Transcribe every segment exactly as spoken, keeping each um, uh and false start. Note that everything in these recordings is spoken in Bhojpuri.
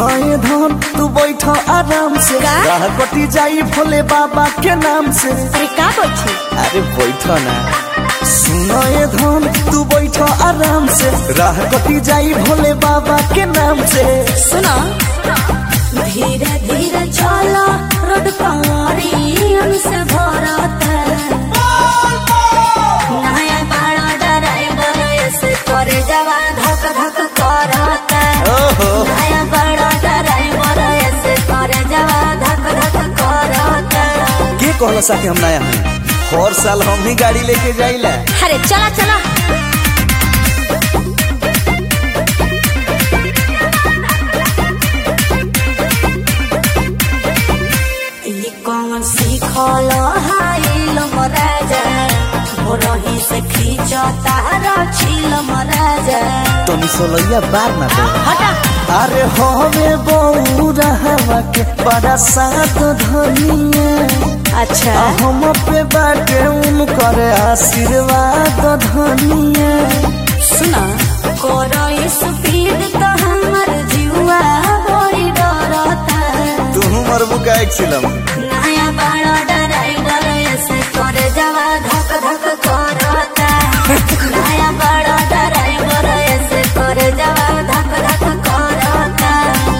सुनाए धन तू बैठो आराम से, राह कटी जाई भोले बाबा के नाम से। अरे का बैठी? अरे बैठो ना। सुनाए धन तू बैठो आराम से, राह कटी जाई भोले बाबा के नाम से। सुनो धीरे धीरे चलो रोड कमरी हमसे भरत नया बड़ा ड्राइवर ऐसे करे जवा धक धक करत। नया बड़ा ड्राइवर ऐसे करे जवा धक धक करत। के कहला साथे हम नया हैं? हर साल हम ही गाड़ी लेके जाइला। अरे चला चला कौन सीखल हाइल मराजा भोरही से खींचो तारा छिल मराजा। तनी सोलैया बार ना दे। हटा। अरे होवे बहू रहवा के बड़ा साथ धनिया। अच्छा हम पे बाटे उनकर आशीर्वाद धनिया। सुना करो स्पीड तो हमर जीवा बड़ी डरता। तू हमर बुका एक्सिलम नया बड़ा ड्राइवर ऐसे करे जवा धक धक करता। नया बड़ा ड्राइवर ऐसे करे जवा धक धक करता।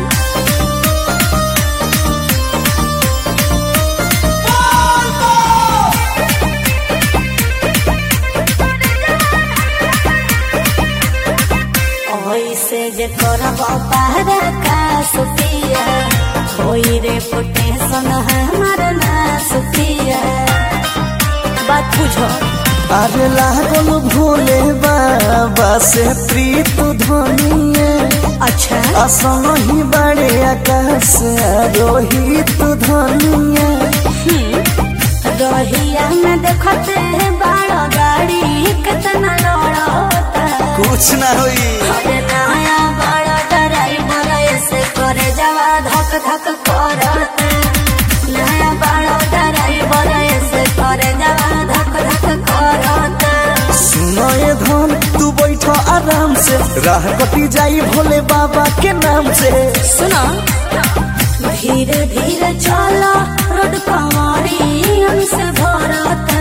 ओइसे जे करब पहरा का सुतिया होई रेपुटेशन हमार ना सुतिया। बात बुझो। अरे लागल भोले बाबा से प्रीत धनिया। अच्छा असन ही बड़े आकाश रोहित धनिया। रहिया में देखते बड़ा गाड़ी कितना लड़ता। कुछ ना होई। अरे नया बड़ा ड्राइवर ऐसे करे जवा धक धक करता। नया बड़ा ड्राइवर ऐसे करे जवा धक धक करता। सुनाए धन तू बैठो आराम से, राह कटी जाई भोले बाबा के नाम से। सुनो धीरे धीरे चलो रोड कमरी हमसे भरत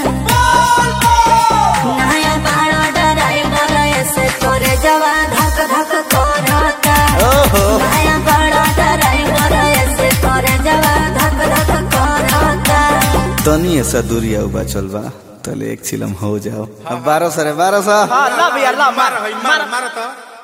नया बड़ा ड्राइवर ऐसे करे जवा धक धक करता। नया बड़ा ड्राइवर ऐसे करे जवा धक धक करता। तनी ऐसा दूरी आउ बचल बा तले एक चिलम हो जाओ। अब बारह सौ रे बारह सौ। ला भैया ला मार मार मार तो